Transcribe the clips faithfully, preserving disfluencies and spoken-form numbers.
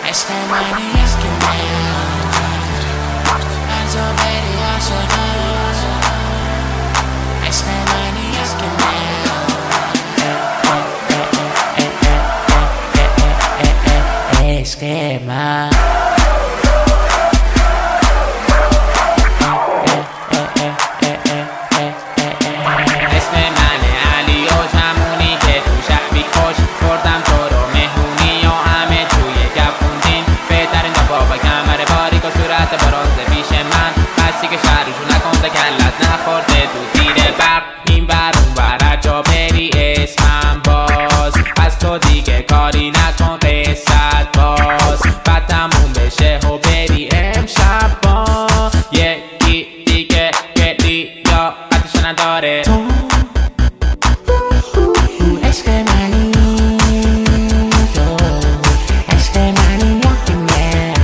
عشق منی عشق من هر جا بری عاشقم عشق منی عشق من عشق من نخورده تو زیر برق این ور اون ور هر جا بری اسمم باز پس تو دیگه کاری نکن قصت باز بعد تموم بشه و بری امشب با یکی دیگه گلی یا قدش نداره تو عشق منی تو عشق منی یکی من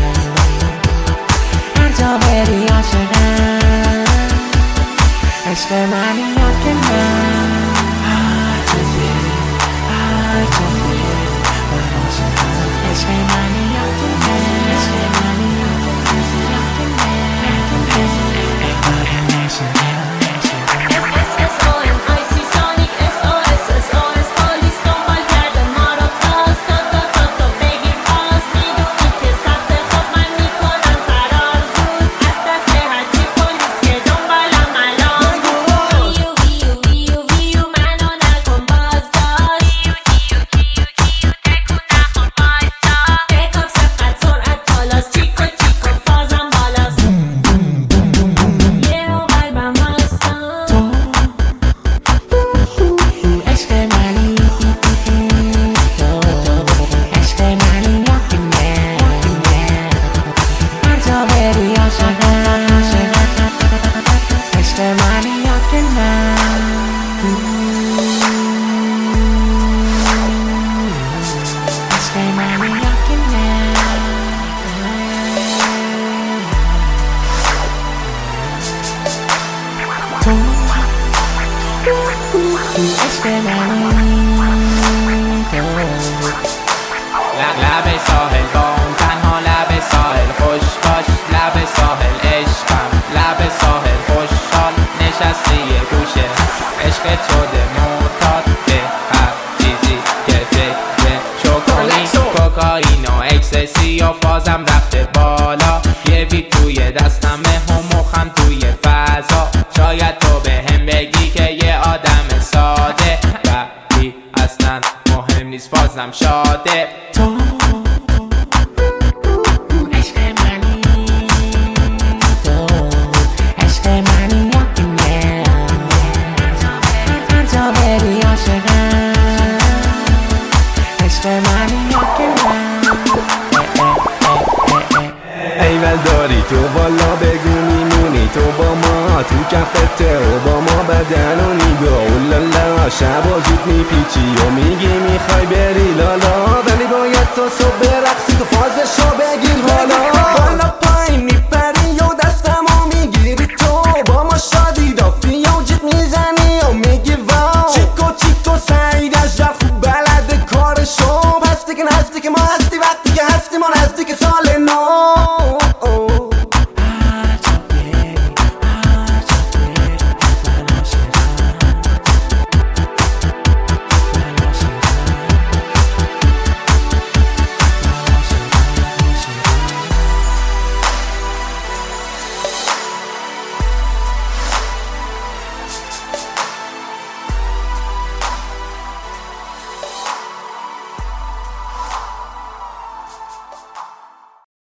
هر جا بری عاشقم عشق منی یکی من هر جا بری هر جا بری من عاشقم عشق منی یکی من عشق منی یکی من یکی من من عاشقم عشق منی تو لب ساحل با اون تنها لب ساحل خوش باش لب ساحل عشقم لب ساحل خوشحال نشستی یه گوشه عشقت شده معتاد به هر چیزی که فکر شکرانی کوکائین و اکسسی و فازم رفته بالا یه بیت توی دستمه و مخم توی فضا شاید تو به هم بگی که یه آدم ساده ولی اصلا مهم نیست بازم شاده تو عشق منی تو عشق منی یکی من هر جا بری عاشقم عشق منی یکی من ایول داری تو بالا بگو میمونی تو با ما تو کفته و با ما بدن و نگاه اولالا شب و زود میپیچی و میگی میخوای بری لالا ولی باید تا صبح برقصی تو فازشو بگیر حالا بالا پایین میپری و دستمو میگیری تو با ما شادی دافی و جیت میزنی و میگی واو چیکو چیکو سعید اجر خوب بلد کارشو پس دیگه هستی که ما هستی وقتی که هستی ما نزدیک سال نو